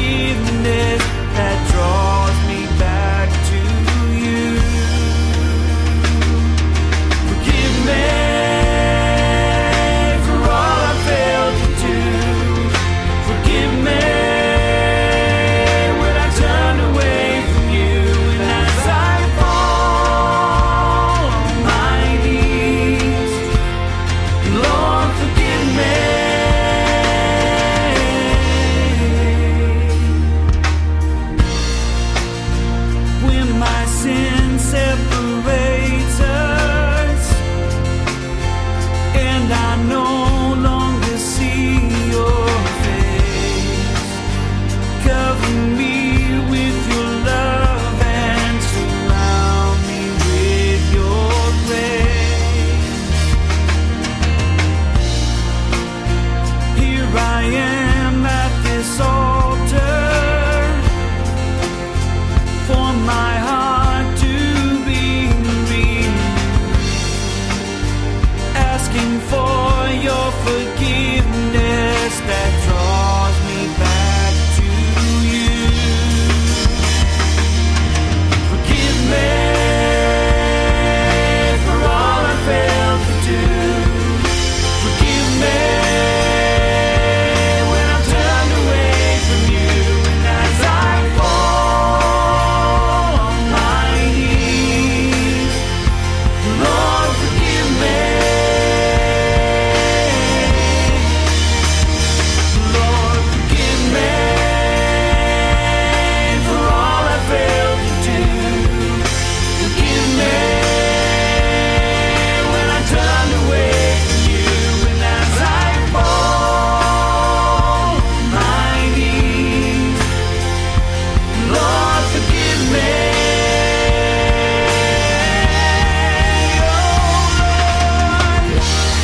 forgiveness that draws me back to you. Forgive me for all I failed to do. Forgive me when I turned away from you. And as I fall on my knees, Lord, forgive me. When my sin separates us and I no longer see your face, cover me with your love and surround me with your grace. Here I am at this altar for my heart to be renewed, asking for your forgiveness that draws me back to you. Forgive me for all I failed to do. Forgive me when I turned away from you. And as I fall on my knees, Lord, forgive me. Lord, forgive me for all I failed to do. Forgive me when I turned away from you. And as I fall on my knees, Lord, forgive me. Oh, Lord.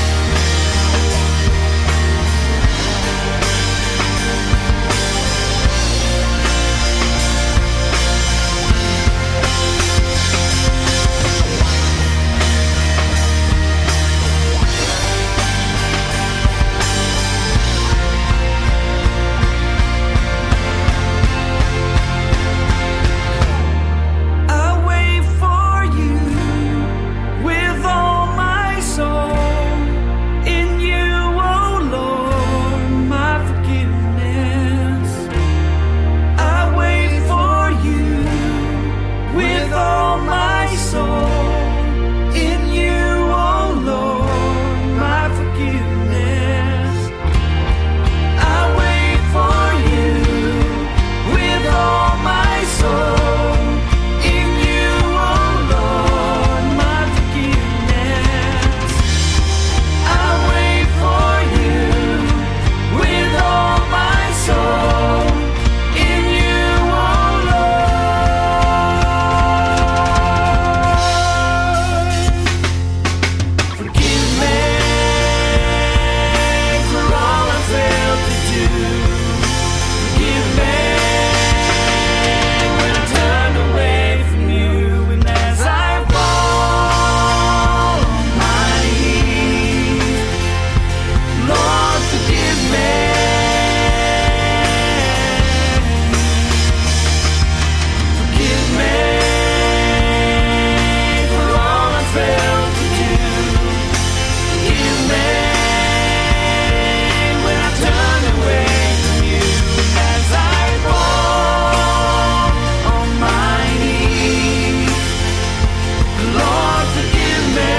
I wait for you with all my soul. In you, oh Lord, my forgiveness. I wait for you with all my soul. In you, oh Lord, my forgiveness. I wait for you with all my soul. In you, oh Lord, my forgiveness. I wait for you with all my soul. In you, oh Lord. Forgive me for all I failed to do. Forgive me when I turned away from you. And as I fall on my knees, Lord, forgive me. Forgive me for all I failed to do. Forgive me when I turned away from you. As I fall on my knees, Lord, forgive me.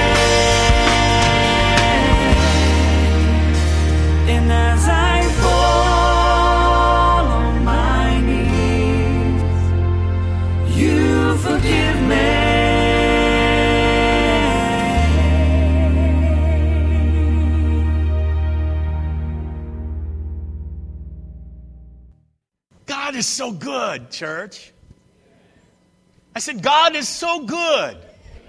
And as I fall on my knees, you forgive me. God is so good, church. I said, God is so good.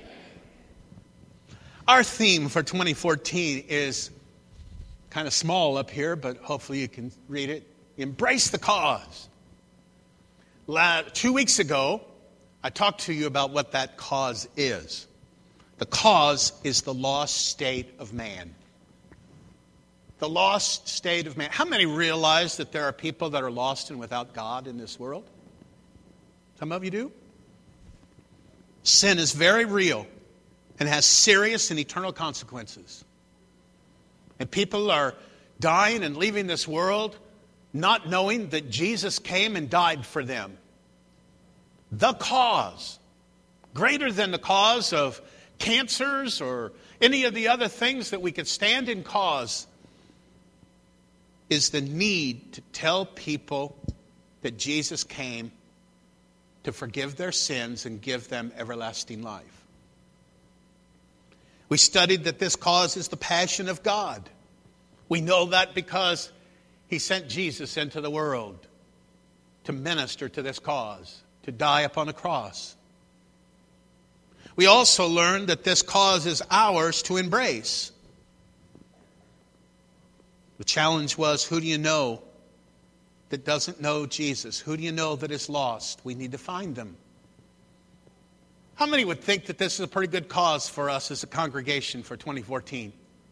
Our theme for 2014 is kind of small up here, but hopefully you can read it. Embrace the cause. 2 weeks ago, I talked to you about what that cause is. The cause is the lost state of man. The lost state of man. How many realize that there are people that are lost and without God in this world? Some of you do. Sin is very real and has serious and eternal consequences. And people are dying and leaving this world not knowing that Jesus came and died for them. The cause, greater than the cause of cancers or any of the other things that we could stand in cause, is the need to tell people that Jesus came to forgive their sins and give them everlasting life. We studied that this cause is the passion of God. We know that because He sent Jesus into the world to minister to this cause, to die upon a cross. We also learned that this cause is ours to embrace. The challenge was, who do you know that doesn't know Jesus? Who do you know that is lost? We need to find them. How many would think that this is a pretty good cause for us as a congregation for 2014?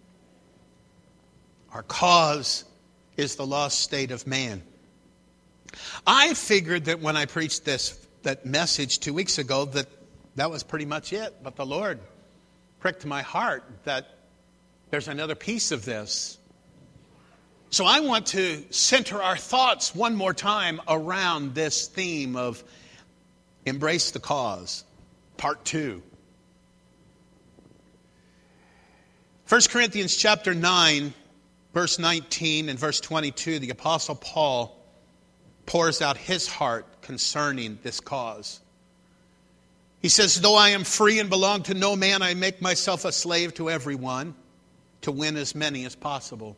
Our cause is the lost state of man. I figured that when I preached that message 2 weeks ago, that was pretty much it. But the Lord pricked my heart that there's another piece of this. So I want to center our thoughts one more time around this theme of embrace the cause, part 2. 1 Corinthians chapter 9, verse 19 and verse 22, the Apostle Paul pours out his heart concerning this cause. He says, though I am free and belong to no man, I make myself a slave to everyone to win as many as possible.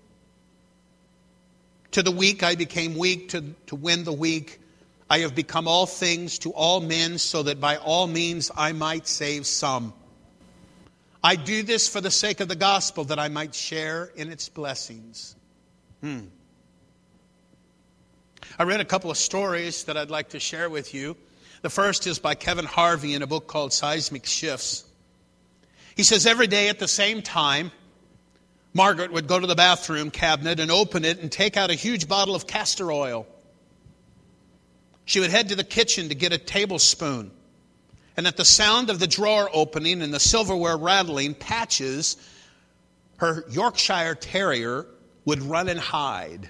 To the weak I became weak to win the weak. I have become all things to all men so that by all means I might save some. I do this for the sake of the gospel, that I might share in its blessings. I read a couple of stories that I'd like to share with you. The first is by Kevin Harvey in a book called Seismic Shifts. He says every day at the same time, Margaret would go to the bathroom cabinet and open it and take out a huge bottle of castor oil. She would head to the kitchen to get a tablespoon. And at the sound of the drawer opening and the silverware rattling, Patches, her Yorkshire Terrier, would run and hide.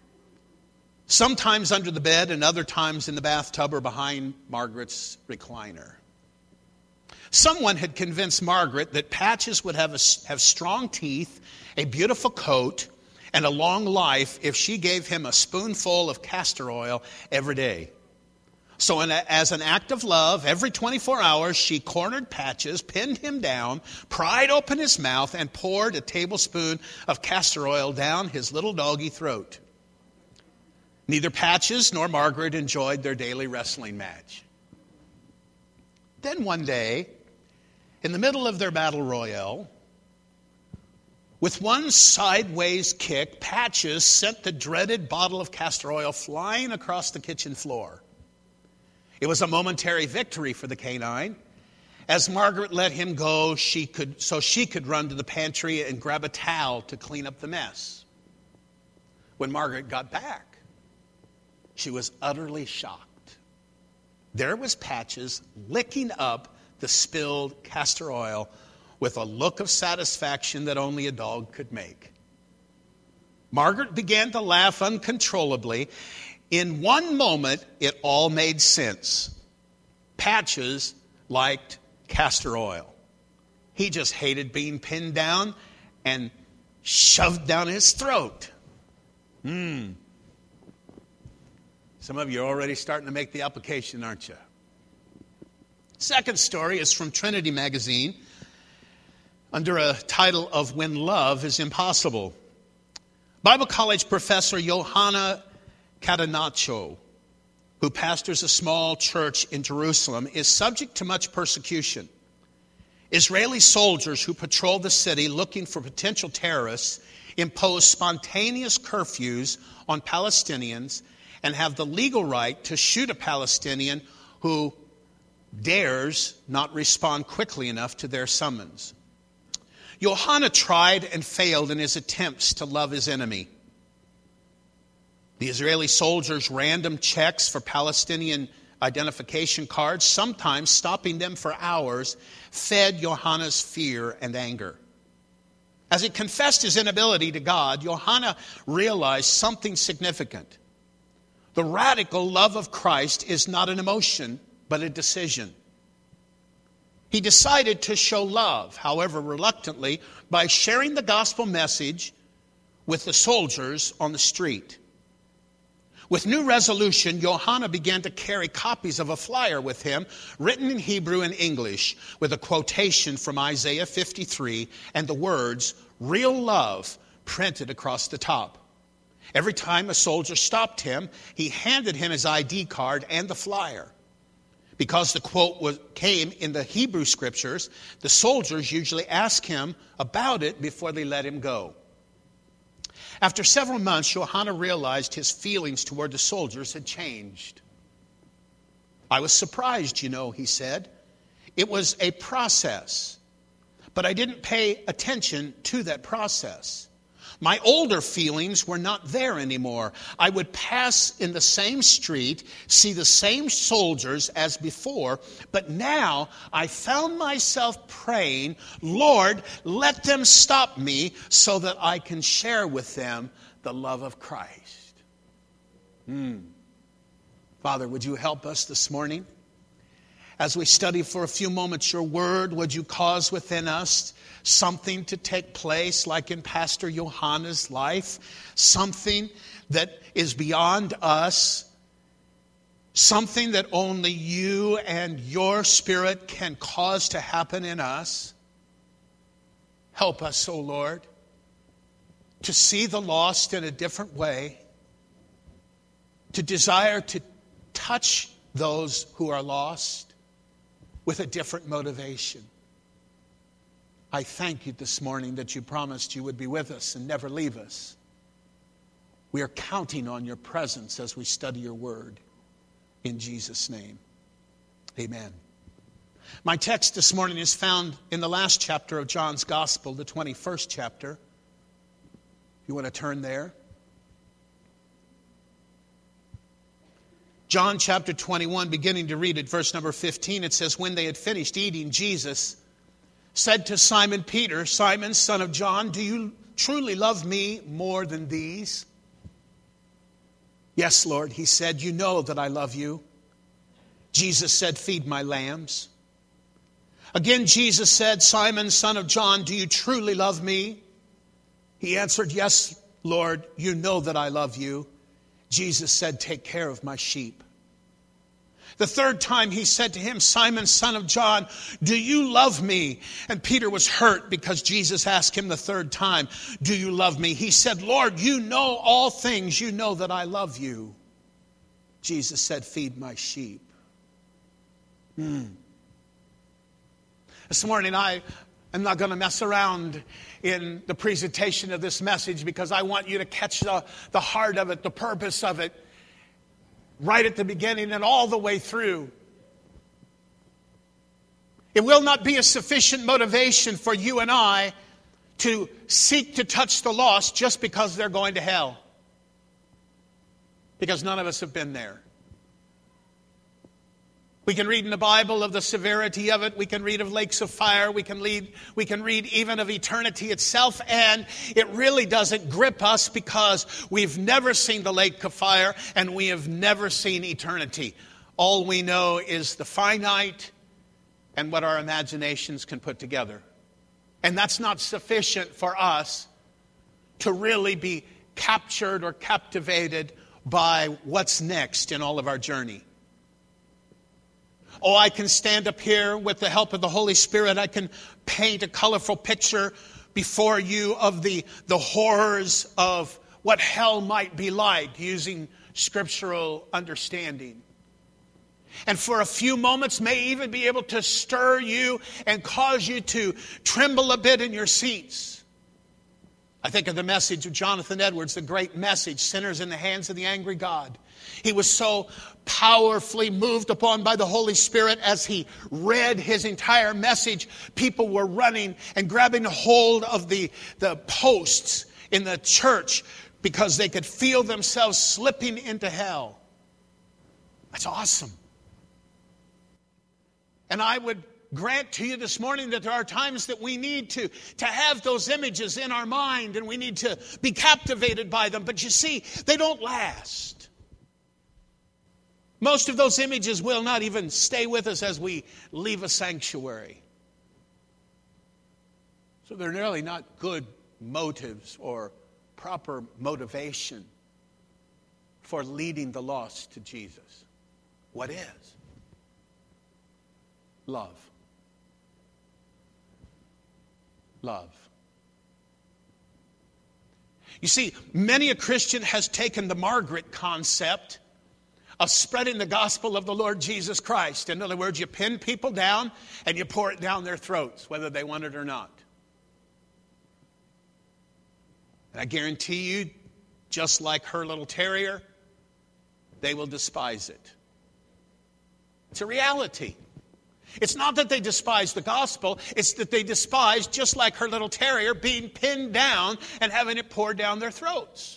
Sometimes under the bed and other times in the bathtub or behind Margaret's recliner. Someone had convinced Margaret that Patches would have strong teeth, a beautiful coat, and a long life if she gave him a spoonful of castor oil every day. So as an act of love, every 24 hours, she cornered Patches, pinned him down, pried open his mouth, and poured a tablespoon of castor oil down his little doggy throat. Neither Patches nor Margaret enjoyed their daily wrestling match. Then one day, in the middle of their battle royale, with one sideways kick, Patches sent the dreaded bottle of castor oil flying across the kitchen floor. It was a momentary victory for the canine. As Margaret let him go, she could run to the pantry and grab a towel to clean up the mess. When Margaret got back, she was utterly shocked. There was Patches licking up the spilled castor oil with a look of satisfaction that only a dog could make. Margaret began to laugh uncontrollably. In one moment, it all made sense. Patches liked castor oil. He just hated being pinned down and shoved down his throat. Some of you are already starting to make the application, aren't you? Second story is from Trinity Magazine under a title of When Love is Impossible. Bible college professor Johanna Catenaccio, who pastors a small church in Jerusalem, is subject to much persecution. Israeli soldiers who patrol the city looking for potential terrorists impose spontaneous curfews on Palestinians and have the legal right to shoot a Palestinian who dares not respond quickly enough to their summons. Johanna tried and failed in his attempts to love his enemy. The Israeli soldiers' random checks for Palestinian identification cards, sometimes stopping them for hours, fed Johanna's fear and anger. As he confessed his inability to God, Johanna realized something significant. The radical love of Christ is not an emotion, but a decision. He decided to show love, however reluctantly, by sharing the gospel message with the soldiers on the street. With new resolution, Johanna began to carry copies of a flyer with him, written in Hebrew and English, with a quotation from Isaiah 53 and the words, "Real love," printed across the top. Every time a soldier stopped him, he handed him his ID card and the flyer. Because the quote came in the Hebrew scriptures, the soldiers usually asked him about it before they let him go. After several months, Johanna realized his feelings toward the soldiers had changed. "I was surprised, he said. It was a process, but I didn't pay attention to that process. My older feelings were not there anymore. I would pass in the same street, see the same soldiers as before, but now I found myself praying, 'Lord, let them stop me so that I can share with them the love of Christ.'" Father, would you help us this morning? As we study for a few moments your word, would you cause within us something to take place like in Pastor Johanna's life? Something that is beyond us. Something that only you and your Spirit can cause to happen in us. Help us, O Lord, to see the lost in a different way. To desire to touch those who are lost with a different motivation. I thank you this morning that you promised you would be with us and never leave us. We are counting on your presence as we study your word. In Jesus' name, amen. My text this morning is found in the last chapter of John's Gospel, the 21st chapter. If you want to turn there. John chapter 21, beginning to read at verse number 15, it says, "When they had finished eating, Jesus said to Simon Peter, 'Simon, son of John, do you truly love me more than these?' 'Yes, Lord,' he said, 'you know that I love you.' Jesus said, 'Feed my lambs.' Again Jesus said, 'Simon, son of John, do you truly love me?' He answered, 'Yes, Lord, you know that I love you.' Jesus said, 'Take care of my sheep.' The third time he said to him, 'Simon, son of John, do you love me?' And Peter was hurt because Jesus asked him the third time, 'Do you love me?' He said, 'Lord, you know all things. You know that I love you.' Jesus said, 'Feed my sheep.'" This morning I'm not going to mess around in the presentation of this message because I want you to catch the heart of it, the purpose of it, right at the beginning and all the way through. It will not be a sufficient motivation for you and I to seek to touch the lost just because they're going to hell. Because none of us have been there. We can read in the Bible of the severity of it. We can read of lakes of fire. We can read even of eternity itself. And it really doesn't grip us because we've never seen the lake of fire and we have never seen eternity. All we know is the finite and what our imaginations can put together. And that's not sufficient for us to really be captured or captivated by what's next in all of our journey. Oh, I can stand up here with the help of the Holy Spirit. I can paint a colorful picture before you of the horrors of what hell might be like using scriptural understanding. And for a few moments may even be able to stir you and cause you to tremble a bit in your seats. I think of the message of Jonathan Edwards, the great message, Sinners in the Hands of the Angry God. He was so powerfully moved upon by the Holy Spirit as he read his entire message. People were running and grabbing hold of the posts in the church because they could feel themselves slipping into hell. That's awesome. And I would grant to you this morning that there are times that we need to have those images in our mind and we need to be captivated by them. But you see, they don't last. Most of those images will not even stay with us as we leave a sanctuary. So they're really not good motives or proper motivation for leading the lost to Jesus. What is? Love. Love. You see, many a Christian has taken the Margaret concept of spreading the gospel of the Lord Jesus Christ. In other words, you pin people down and you pour it down their throats, whether they want it or not. And I guarantee you, just like her little terrier, they will despise it. It's a reality. It's not that they despise the gospel, it's that they despise, just like her little terrier, being pinned down and having it poured down their throats.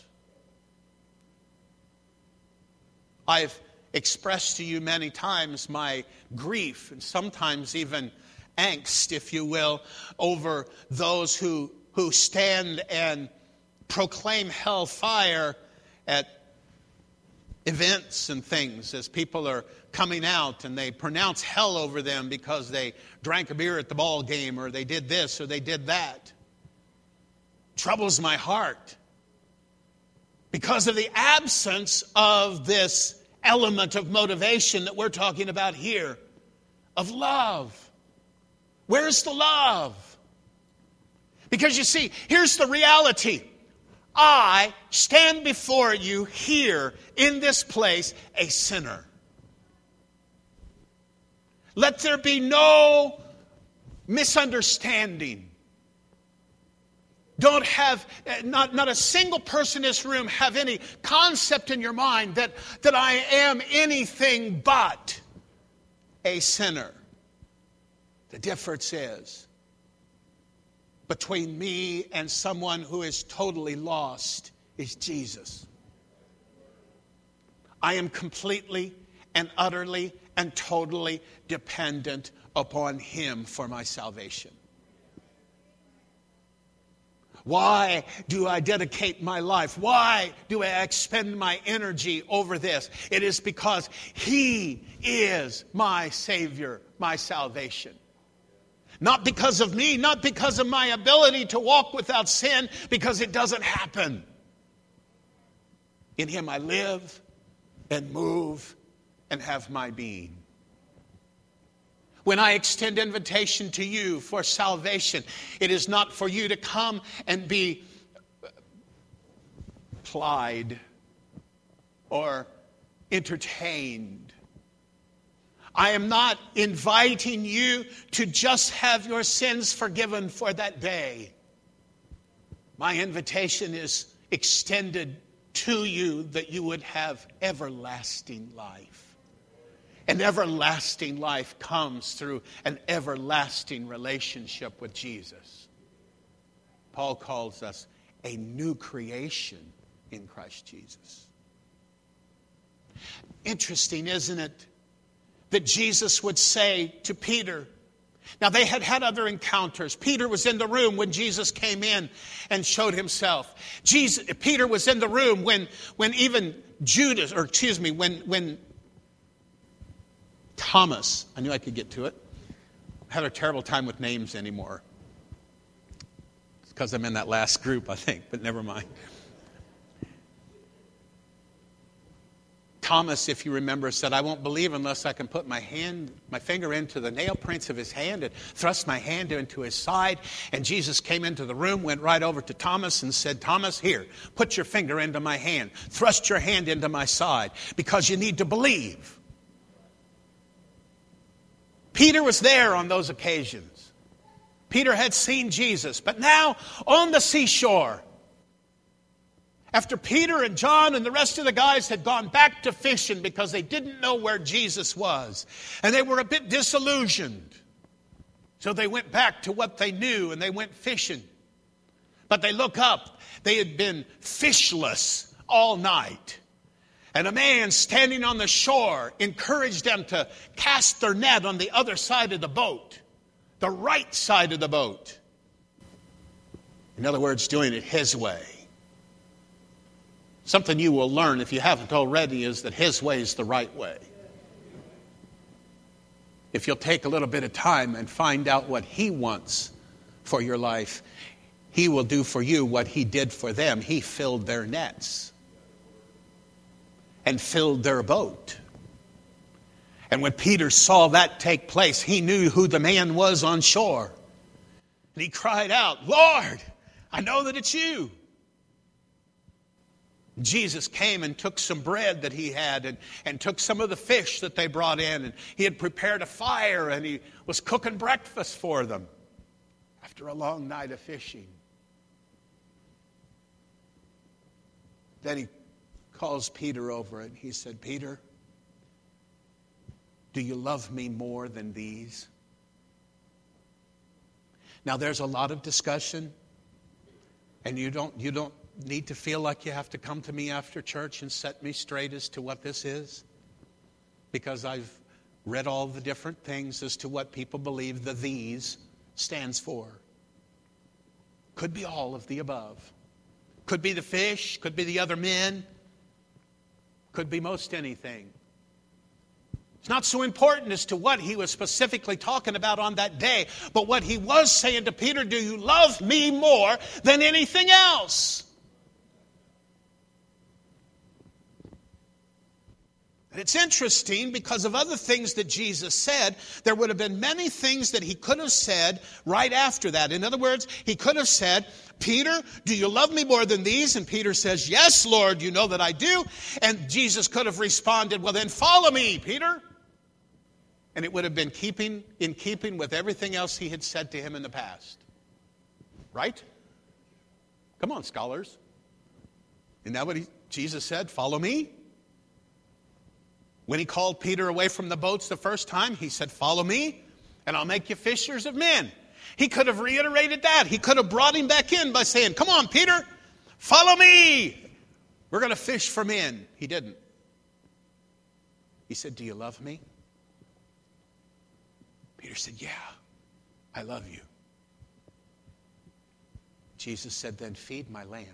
I've expressed to you many times my grief and sometimes even angst, if you will, over those who stand and proclaim hellfire at events and things as people are coming out and they pronounce hell over them because they drank a beer at the ball game or they did this or they did that. Troubles my heart because of the absence of this element of motivation that we're talking about here, of love. Where's the love? Because you see, here's the reality. I stand before you here in this place a sinner. Let there be no misunderstanding. Don't have, not a single person in this room have any concept in your mind that I am anything but a sinner. The difference is between me and someone who is totally lost is Jesus. I am completely and utterly and totally dependent upon Him for my salvation. Why do I dedicate my life? Why do I expend my energy over this? It is because He is my Savior, my salvation. Not because of me, not because of my ability to walk without sin, because it doesn't happen. In Him I live and move and have my being. When I extend invitation to you for salvation, it is not for you to come and be plied or entertained. I am not inviting you to just have your sins forgiven for that day. My invitation is extended to you that you would have everlasting life. And everlasting life comes through an everlasting relationship with Jesus. Paul calls us a new creation in Christ Jesus. Interesting, isn't it, that Jesus would say to Peter, now they had had other encounters. Peter was in the room when Jesus came in and showed himself. Peter was in the room when even Judas, when Thomas, I knew I could get to it. I had a terrible time with names anymore. It's because I'm in that last group, I think, but never mind. Thomas, if you remember, said, I won't believe unless I can put my finger into the nail prints of his hand and thrust my hand into his side. And Jesus came into the room, went right over to Thomas and said, Thomas, here, put your finger into my hand. Thrust your hand into my side because you need to believe. Peter was there on those occasions. Peter had seen Jesus, but now on the seashore, After Peter and John and the rest of the guys had gone back to fishing because they didn't know where Jesus was, and they were a bit disillusioned. So they went back to what they knew and they went fishing. But they look up. They had been fishless all night. And a man standing on the shore encouraged them to cast their net on the other side of the boat, the right side of the boat. In other words, doing it his way. Something you will learn if you haven't already is that his way is the right way. If you'll take a little bit of time and find out what he wants for your life, he will do for you what he did for them. He filled their nets and filled their boat. And when Peter saw that take place, he knew who the man was on shore. And he cried out, "Lord, I know that it's you." Jesus came and took some bread that he had and took some of the fish that they brought in. And he had prepared a fire and he was cooking breakfast for them after a long night of fishing. Then he calls Peter over and he said, "Peter, do you love me more than these?" Now there's a lot of discussion, and you don't need to feel like you have to come to me after church and set me straight as to what this is, because I've read all the different things as to what people believe the "these" stands for. Could be all of the above. Could be the fish, could be the other men, could be most anything. It's not so important as to what he was specifically talking about on that day, but what he was saying to Peter, "Do you love me more than anything else?" And it's interesting because of other things that Jesus said. There would have been many things that he could have said right after that. In other words, he could have said, "Peter, do you love me more than these?" And Peter says, "Yes, Lord, you know that I do." And Jesus could have responded, "Well, then follow me, Peter." And it would have been in keeping with everything else he had said to him in the past. Right? Come on, scholars. Isn't that what Jesus said? Follow me. When he called Peter away from the boats the first time, he said, "Follow me, and I'll make you fishers of men." He could have reiterated that. He could have brought him back in by saying, "Come on, Peter, follow me. We're going to fish for men." He didn't. He said, "Do you love me?" Peter said, "Yeah, I love you." Jesus said, "Then feed my lambs.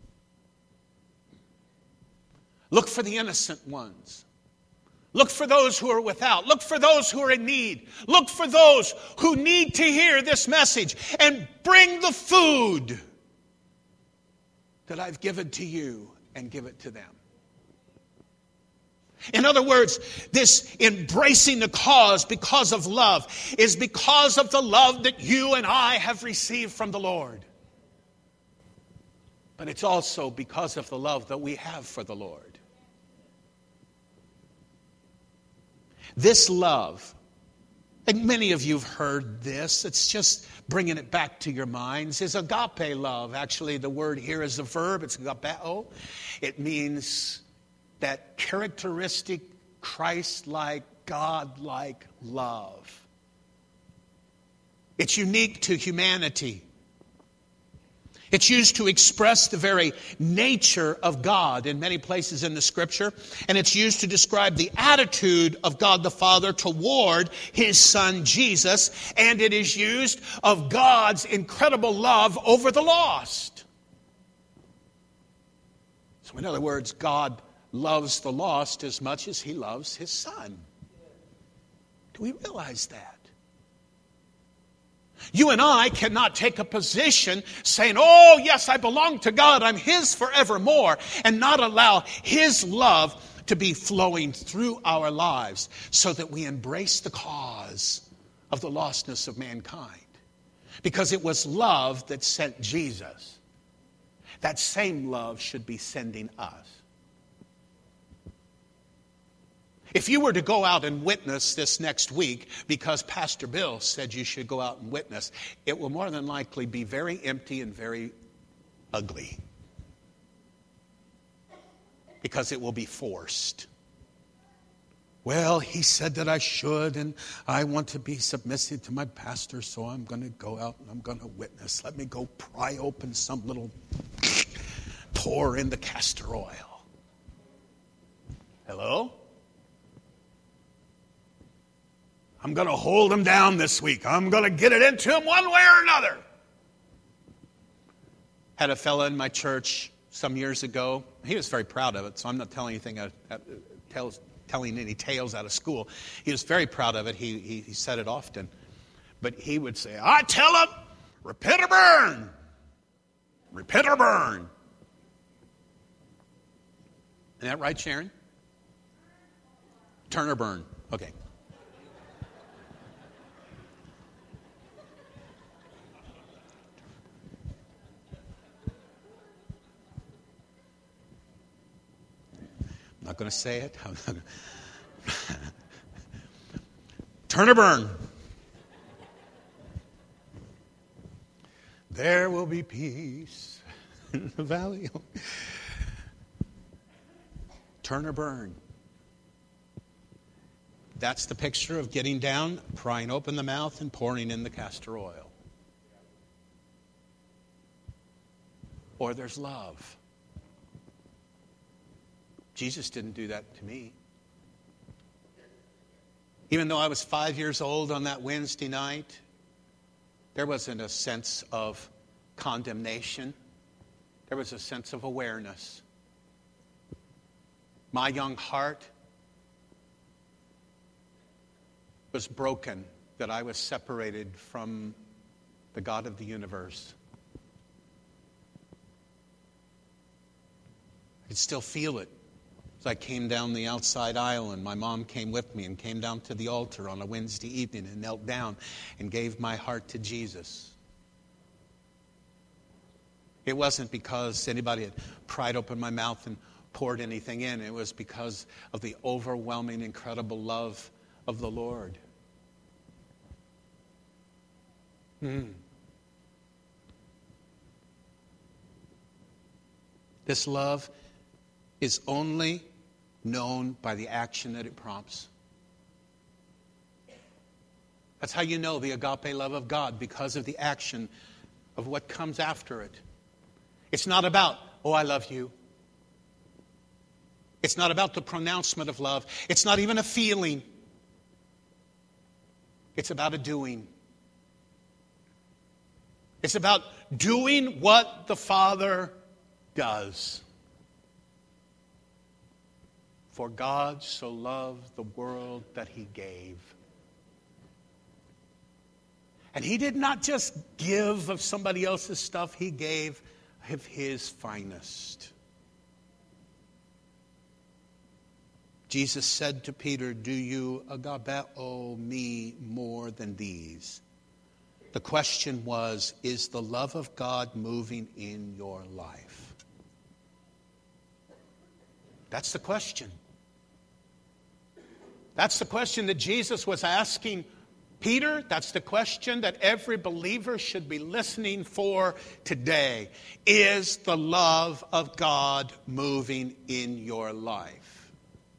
Look for the innocent ones. Look for those who are without. Look for those who are in need. Look for those who need to hear this message. And bring the food that I've given to you and give it to them." In other words, this embracing the cause because of love is because of the love that you and I have received from the Lord. But it's also because of the love that we have for the Lord. This love, and many of you have heard this, it's just bringing it back to your minds, is agape love. Actually, the word here is a verb, it's agapeo. It means that characteristic, Christ-like, God-like love. It's unique to humanity. It's used to express the very nature of God in many places in the Scripture. And it's used to describe the attitude of God the Father toward His Son Jesus. And it is used of God's incredible love over the lost. So in other words, God loves the lost as much as He loves His Son. Do we realize that? You and I cannot take a position saying, "Oh, yes, I belong to God, I'm His forevermore," and not allow His love to be flowing through our lives so that we embrace the cause of the lostness of mankind. Because it was love that sent Jesus. That same love should be sending us. If you were to go out and witness this next week, because Pastor Bill said you should go out and witness, it will more than likely be very empty and very ugly. because it will be forced. Well, he said that I should, and I want to be submissive to my pastor, so I'm going to go out and I'm going to witness. Let me go pry open some little, pour in the castor oil. Hello? I'm going to hold him down this week. I'm going to get it into him one way or another. Had a fella in my church some years ago. He was very proud of it, so I'm not telling any tales out of school. He was very proud of it. He said it often. But he would say, I tell him, repent or burn. Repent or burn. Isn't that right, Sharon? Turn or burn. Okay. I'm not going to say it. Turn or burn. There will be peace in the valley. Turn or burn. That's the picture of getting down, prying open the mouth, and pouring in the castor oil. Or there's love. Jesus didn't do that to me. Even though I was 5 years old on that Wednesday night, there wasn't a sense of condemnation. There was a sense of awareness. My young heart was broken that I was separated from the God of the universe. I could still feel it. As I came down the outside aisle, and my mom came with me and came down to the altar on a Wednesday evening and knelt down and gave my heart to Jesus. It wasn't because anybody had pried open my mouth and poured anything in. It was because of the overwhelming, incredible love of the Lord. This love is only known by the action that it prompts. That's how you know the agape love of God, because of the action of what comes after it. It's not about, oh, I love you. It's not about the pronouncement of love. It's not even a feeling. It's about a doing. It's about doing what the Father does. For God so loved the world that He gave. And He did not just give of somebody else's stuff. He gave of His finest. Jesus said to Peter, do you agapeo me more than these? The question was, is the love of God moving in your life? That's the question. That's the question that Jesus was asking Peter. That's the question that every believer should be listening for today. Is the love of God moving in your life?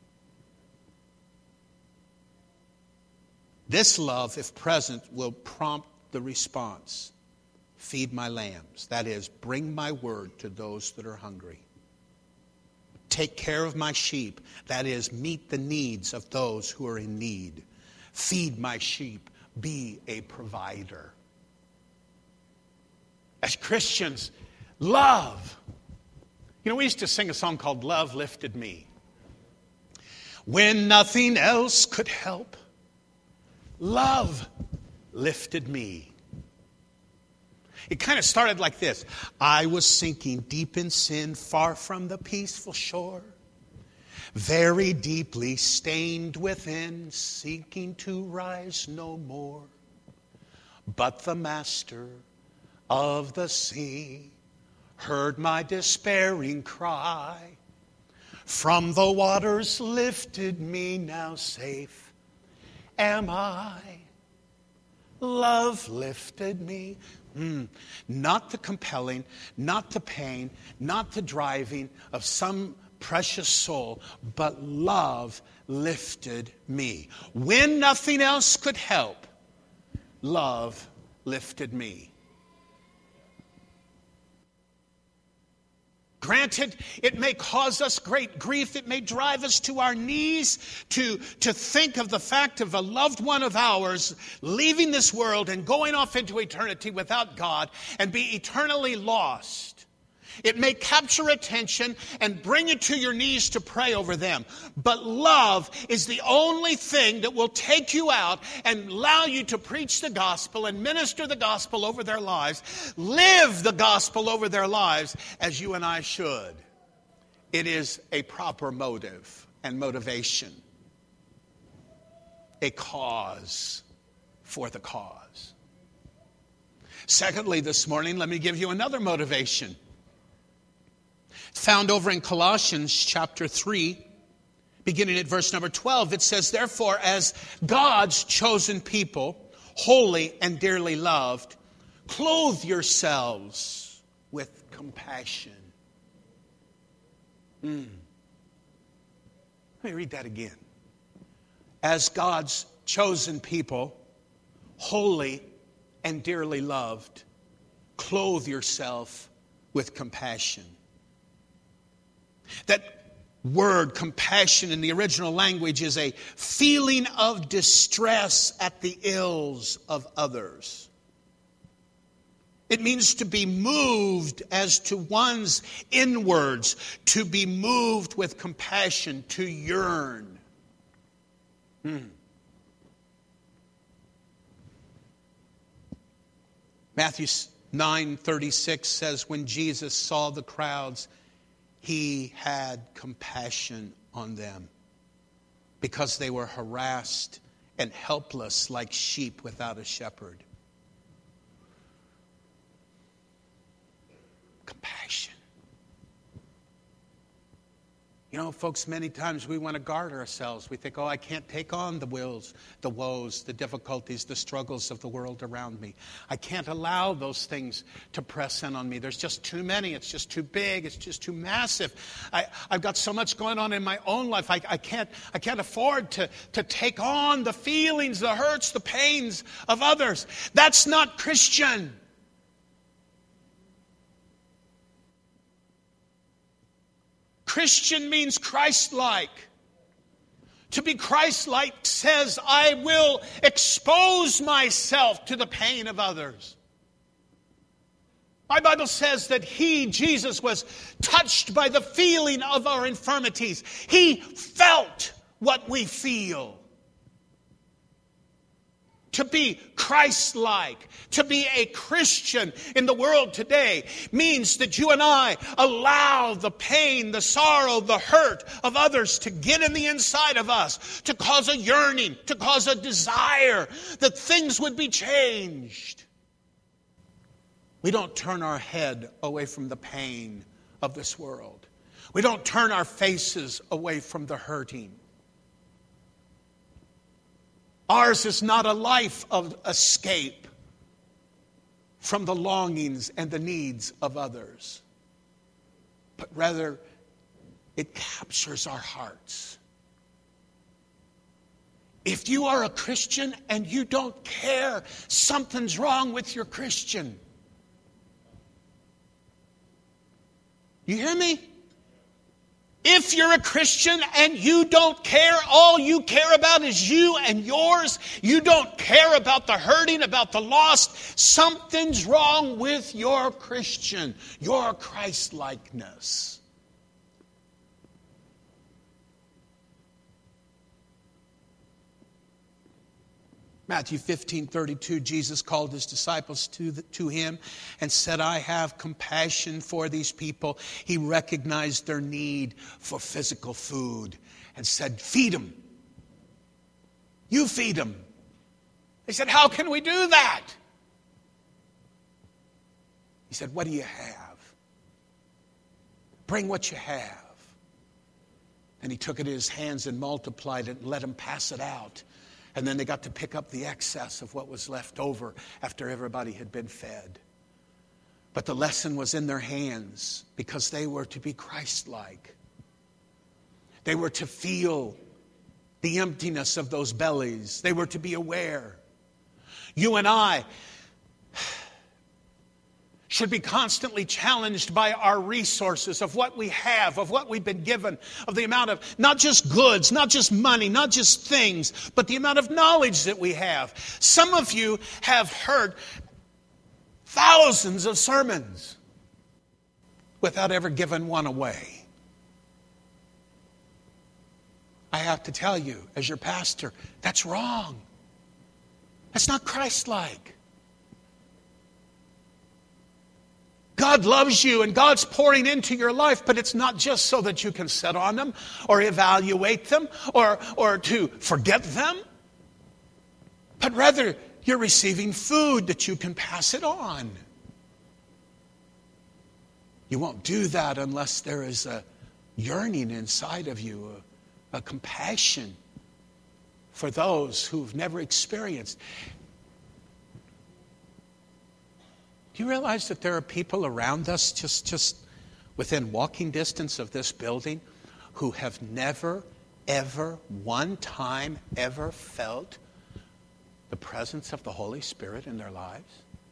This love, if present, will prompt the response. Feed my lambs. That is, bring my word to those that are hungry. Take care of my sheep. That is, meet the needs of those who are in need. Feed my sheep. Be a provider. As Christians, love. You know, we used to sing a song called Love Lifted Me. When nothing else could help, love lifted me. It kind of started like this. I was sinking deep in sin, far from the peaceful shore, very deeply stained within, seeking to rise no more. But the Master of the sea heard my despairing cry. From the waters lifted me, now safe am I. Love lifted me. Not the compelling, not the pain, not the driving of some precious soul, but love lifted me. When nothing else could help, love lifted me. Granted, it may cause us great grief. It may drive us to our knees to think of the fact of a loved one of ours leaving this world and going off into eternity without God and be eternally lost. It may capture attention and bring you to your knees to pray over them. But love is the only thing that will take you out and allow you to preach the gospel and minister the gospel over their lives, live the gospel over their lives as you and I should. It is a proper motive and motivation, a cause for the cause. Secondly, this morning, let me give you another motivation. Found over in Colossians chapter 3, beginning at verse number 12, it says, therefore, as God's chosen people, holy and dearly loved, clothe yourselves with compassion. Let me read that again. As God's chosen people, holy and dearly loved, clothe yourself with compassion. That word, compassion, in the original language is a feeling of distress at the ills of others. It means to be moved as to one's inwards, to be moved with compassion, to yearn. Matthew 9:36 says, when Jesus saw the crowds, He had compassion on them because they were harassed and helpless like sheep without a shepherd. Compassion. You know, folks, many times we want to guard ourselves. We think, I can't take on the woes, the difficulties, the struggles of the world around me. I can't allow those things to press in on me. There's just too many. It's just too big. It's just too massive. I've got so much going on in my own life. I can't afford to take on the feelings, the hurts, the pains of others. That's not Christian. Christian means Christ-like. To be Christ-like says, I will expose myself to the pain of others. My Bible says that He, Jesus, was touched by the feeling of our infirmities. He felt what we feel. To be Christ-like, to be a Christian in the world today means that you and I allow the pain, the sorrow, the hurt of others to get in the inside of us, to cause a yearning, to cause a desire that things would be changed. We don't turn our head away from the pain of this world. We don't turn our faces away from the hurting. Ours is not a life of escape from the longings and the needs of others, but rather it captures our hearts. If you are a Christian and you don't care, something's wrong with your Christian. You hear me? If you're a Christian and you don't care, all you care about is you and yours, you don't care about the hurting, about the lost, something's wrong with your Christian, your Christ-likeness. Matthew 15:32, Jesus called His disciples to Him and said, I have compassion for these people. He recognized their need for physical food and said, feed them. You feed them. They said, how can we do that? He said, what do you have? Bring what you have. And He took it in His hands and multiplied it and let them pass it out. And then they got to pick up the excess of what was left over after everybody had been fed. But the lesson was in their hands because they were to be Christ-like. They were to feel the emptiness of those bellies. They were to be aware. You and I should be constantly challenged by our resources, of what we have, of what we've been given, of the amount of not just goods, not just money, not just things, but the amount of knowledge that we have. Some of you have heard thousands of sermons without ever giving one away. I have to tell you, as your pastor, that's wrong. That's not Christ-like. God loves you and God's pouring into your life, but it's not just so that you can sit on them or evaluate them or to forget them, but rather you're receiving food that you can pass it on. You won't do that unless there is a yearning inside of you, a compassion for those who've never experienced. Do you realize that there are people around us just within walking distance of this building who have never, ever, one time ever felt the presence of the Holy Spirit in their lives?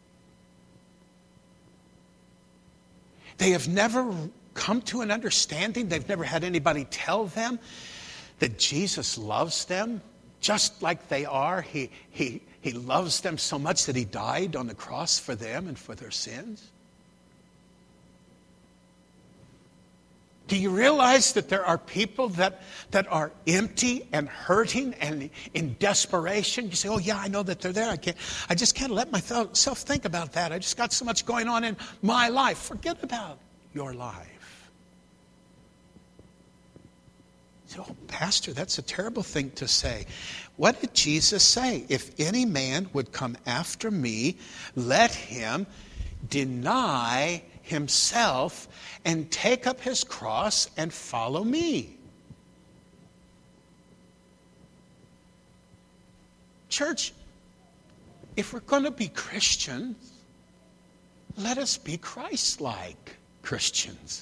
They have never come to an understanding. They've never had anybody tell them that Jesus loves them just like they are. He loves them so much that He died on the cross for them and for their sins. Do you realize that there are people that are empty and hurting and in desperation? You say, oh yeah, I know that they're there. I just can't let myself think about that. I just got so much going on in my life. Forget about your life. You say, oh, Pastor, that's a terrible thing to say. What did Jesus say? If any man would come after me, let him deny himself and take up his cross and follow me. Church, if we're going to be Christians, let us be Christ-like Christians.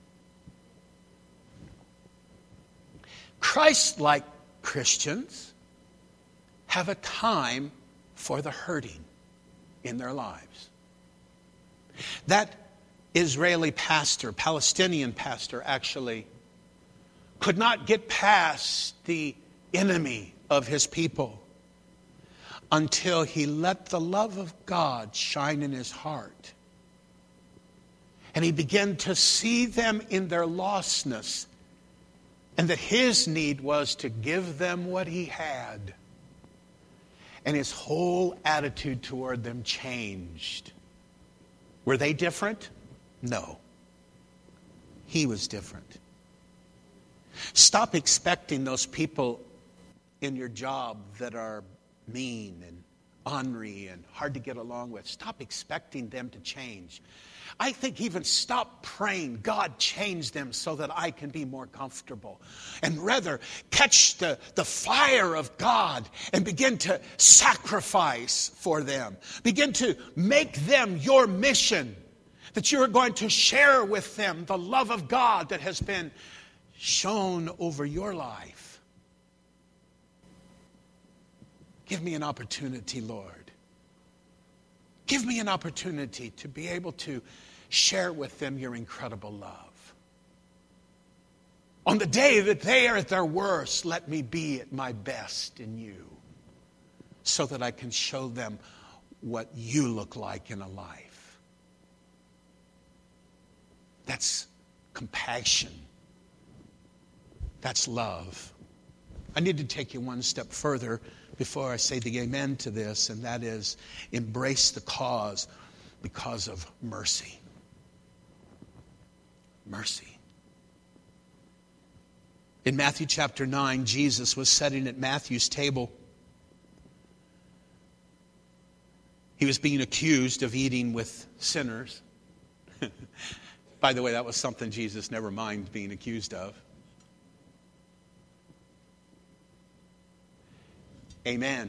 Christ-like Christians have a time for the hurting in their lives. That Israeli pastor, Palestinian pastor actually, could not get past the enemy of his people until he let the love of God shine in his heart. And he began to see them in their lostness, and that his need was to give them what he had. And his whole attitude toward them changed. Were they different? No. He was different. Stop expecting those people in your job that are mean and ornery and hard to get along with. Stop expecting them to change. I think even stop praying, God, change them so that I can be more comfortable. And rather, catch the fire of God and begin to sacrifice for them. Begin to make them your mission. That you are going to share with them the love of God that has been shown over your life. Give me an opportunity, Lord. Give me an opportunity to be able to share with them your incredible love. On the day that they are at their worst, let me be at my best in you, so that I can show them what you look like in a life. That's compassion. That's love. I need to take you one step further before I say the amen to this, and that is embrace the cause because of mercy. Mercy. In Matthew chapter 9, Jesus was sitting at Matthew's table. He was being accused of eating with sinners. By the way, that was something Jesus never minded being accused of. Amen.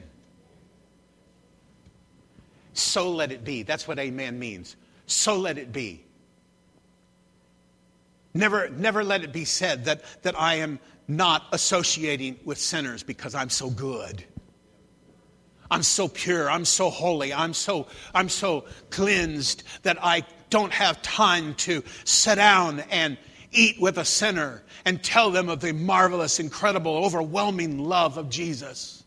So let it be. That's what amen means. So let it be. Never let it be said that I am not associating with sinners because I'm so good. I'm so pure, I'm so holy, I'm so cleansed that I don't have time to sit down and eat with a sinner and tell them of the marvelous, incredible, overwhelming love of Jesus.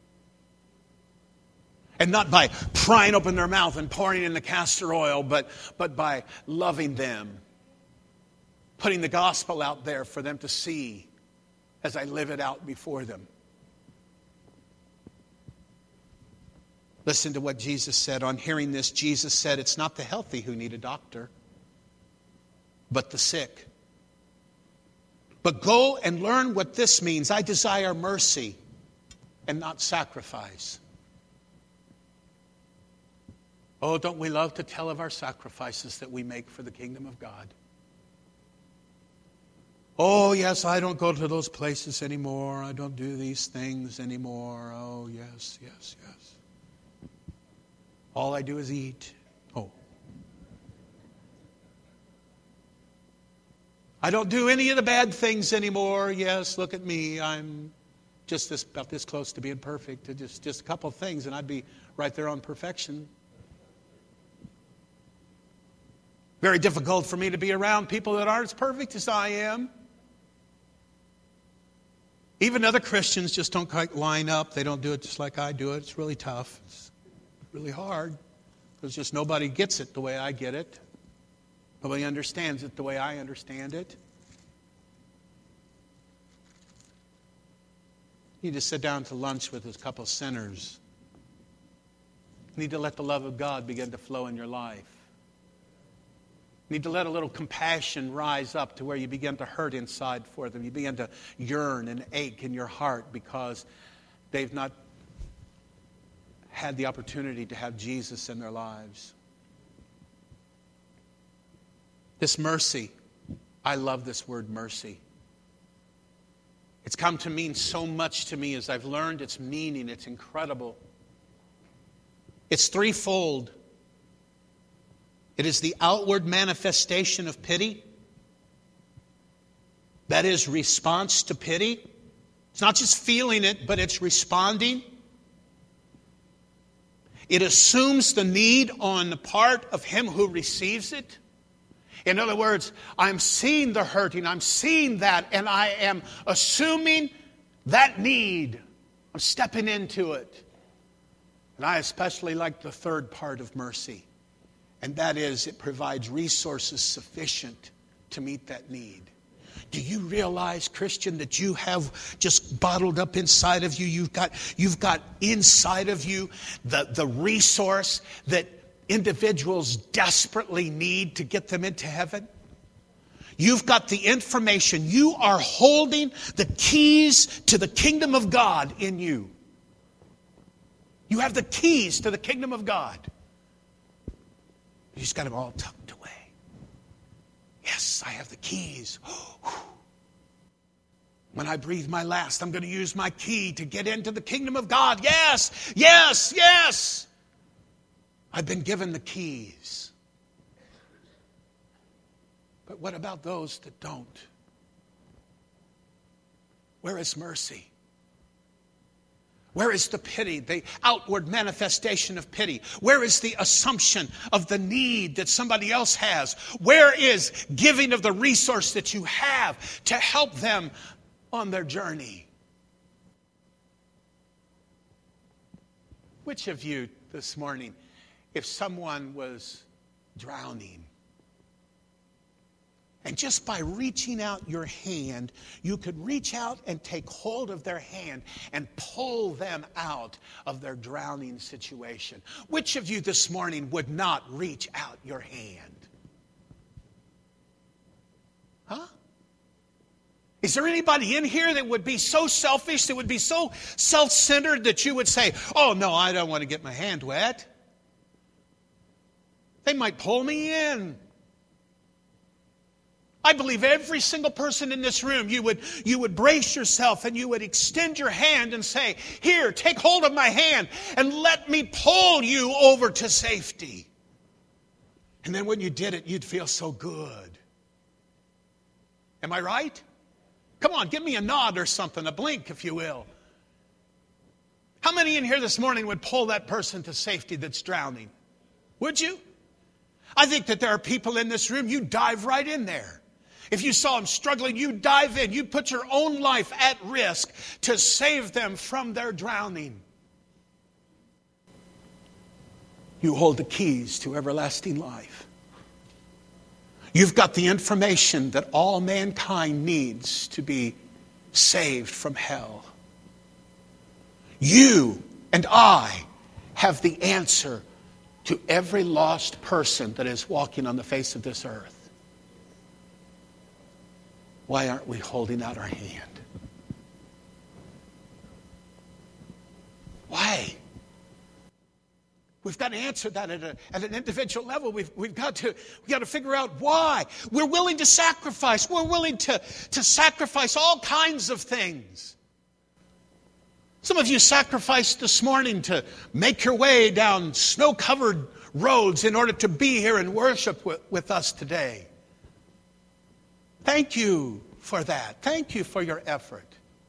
And not by prying open their mouth and pouring in the castor oil, but by loving them. Putting the gospel out there for them to see as I live it out before them. Listen to what Jesus said. On hearing this, Jesus said, it's not the healthy who need a doctor, but the sick. But go and learn what this means. I desire mercy and not sacrifice. Oh, don't we love to tell of our sacrifices that we make for the kingdom of God? Oh, yes, I don't go to those places anymore. I don't do these things anymore. Oh, yes, yes, yes. All I do is eat. Oh. I don't do any of the bad things anymore. Yes, look at me. I'm just about this close to being perfect. Just a couple of things and I'd be right there on perfection. Very difficult for me to be around people that aren't as perfect as I am. Even other Christians just don't quite line up. They don't do it just like I do it. It's really tough. It's really hard. Because just nobody gets it the way I get it. Nobody understands it the way I understand it. You need to sit down to lunch with a couple of sinners. You need to let the love of God begin to flow in your life. You need to let a little compassion rise up to where you begin to hurt inside for them. You begin to yearn and ache in your heart because they've not had the opportunity to have Jesus in their lives. This mercy, I love this word mercy. It's come to mean so much to me as I've learned its meaning. It's incredible. It's threefold. It is the outward manifestation of pity. That is response to pity. It's not just feeling it, but it's responding. It assumes the need on the part of him who receives it. In other words, I'm seeing the hurting, I'm seeing that, and I am assuming that need. I'm stepping into it. And I especially like the third part of mercy. And that is, it provides resources sufficient to meet that need. Do you realize, Christian, that you have just bottled up inside of you? You've got inside of you the resource that individuals desperately need to get them into heaven? You've got the information. You are holding the keys to the kingdom of God in you. You have the keys to the kingdom of God. You just got them all tucked away. Yes, I have the keys. When I breathe my last, I'm going to use my key to get into the kingdom of God. Yes, yes, yes. I've been given the keys. But what about those that don't? Where is mercy? Where is the pity, the outward manifestation of pity? Where is the assumption of the need that somebody else has? Where is giving of the resource that you have to help them on their journey? Which of you this morning, if someone was drowning, and just by reaching out your hand, you could reach out and take hold of their hand and pull them out of their drowning situation? Which of you this morning would not reach out your hand? Huh? Is there anybody in here that would be so selfish, that would be so self-centered that you would say, oh no, I don't want to get my hand wet? They might pull me in. I believe every single person in this room, you would brace yourself and you would extend your hand and say, here, take hold of my hand and let me pull you over to safety. And then when you did it, you'd feel so good. Am I right? Come on, give me a nod or something, a blink, if you will. How many in here this morning would pull that person to safety that's drowning? Would you? I think that there are people in this room, you dive right in there. If you saw them struggling, you dive in. You put your own life at risk to save them from their drowning. You hold the keys to everlasting life. You've got the information that all mankind needs to be saved from hell. You and I have the answer to every lost person that is walking on the face of this earth. Why aren't we holding out our hand? Why? We've got to answer that at an individual level. We've got to figure out why. We're willing to sacrifice. We're willing to sacrifice all kinds of things. Some of you sacrificed this morning to make your way down snow-covered roads in order to be here and worship with us today. Thank you for that. Thank you for your effort.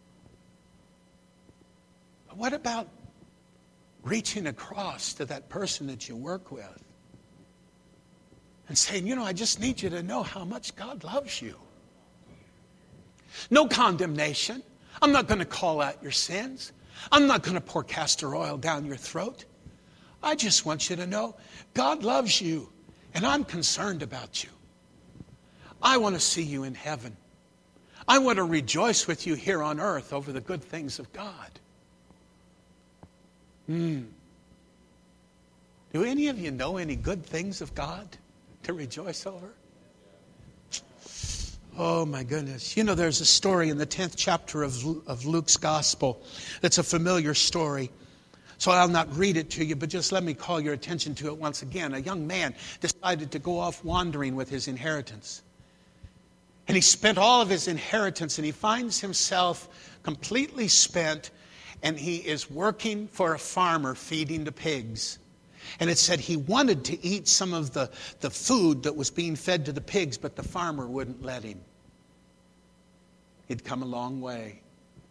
But what about reaching across to that person that you work with and saying, I just need you to know how much God loves you. No condemnation. I'm not going to call out your sins. I'm not going to pour castor oil down your throat. I just want you to know God loves you, and I'm concerned about you. I want to see you in heaven. I want to rejoice with you here on earth over the good things of God. Do any of you know any good things of God to rejoice over? Oh my goodness. There's a story in the 10th chapter of Luke's Gospel that's a familiar story. So I'll not read it to you, but just let me call your attention to it once again. A young man decided to go off wandering with his inheritance. And he spent all of his inheritance, and he finds himself completely spent, and he is working for a farmer feeding the pigs. And it said he wanted to eat some of the food that was being fed to the pigs, but the farmer wouldn't let him. He'd come a long way.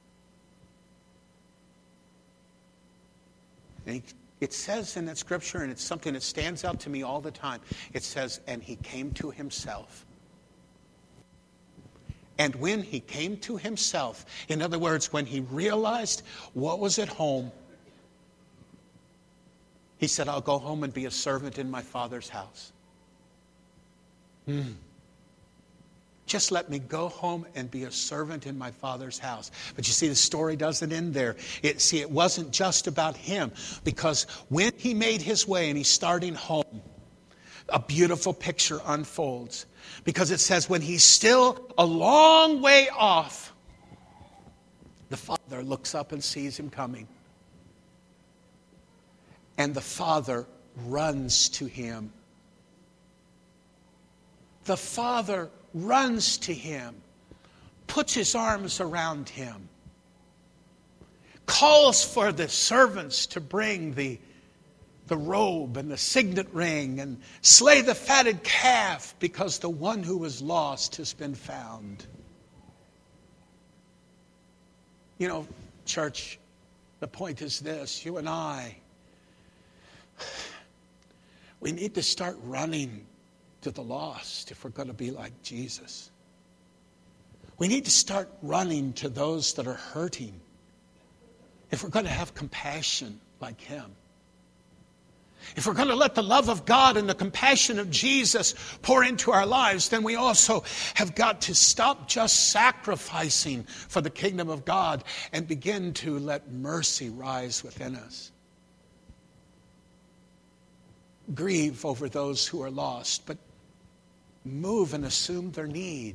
And it says in that scripture, and it's something that stands out to me all the time, it says, and he came to himself. And when he came to himself, in other words, when he realized what was at home, he said, I'll go home and be a servant in my Father's house. Just let me go home and be a servant in my Father's house. But you see, the story doesn't end there. It wasn't just about him, because when he made his way and he's starting home, a beautiful picture unfolds. Because it says when he's still a long way off, the father looks up and sees him coming. And the father runs to him. The father runs to him, puts his arms around him, calls for the servants to bring the robe and the signet ring and slay the fatted calf, because the one who was lost has been found. Church, the point is this: you and I, we need to start running to the lost if we're going to be like Jesus. We need to start running to those that are hurting if we're going to have compassion like him. If we're going to let the love of God and the compassion of Jesus pour into our lives, then we also have got to stop just sacrificing for the kingdom of God and begin to let mercy rise within us. Grieve over those who are lost, but move and assume their need.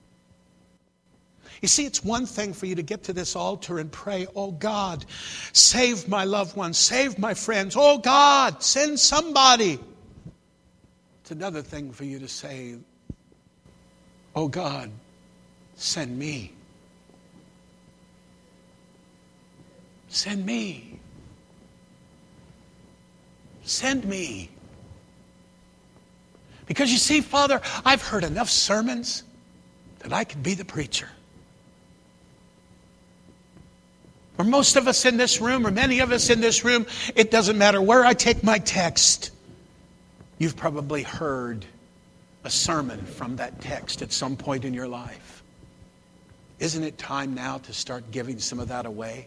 You see, it's one thing for you to get to this altar and pray, oh God, save my loved ones, save my friends. Oh God, send somebody. It's another thing for you to say, oh God, send me. Send me. Send me. Because you see, Father, I've heard enough sermons. that I could be the preacher. For most of us in this room, or many of us in this room, it doesn't matter where I take my text. You've probably heard a sermon from that text at some point in your life. Isn't it time now to start giving some of that away?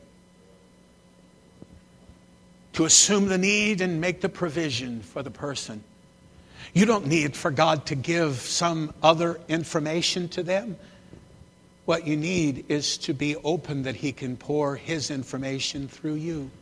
To assume the need and make the provision for the person. You don't need for God to give some other information to them. What you need is to be open that He can pour His information through you.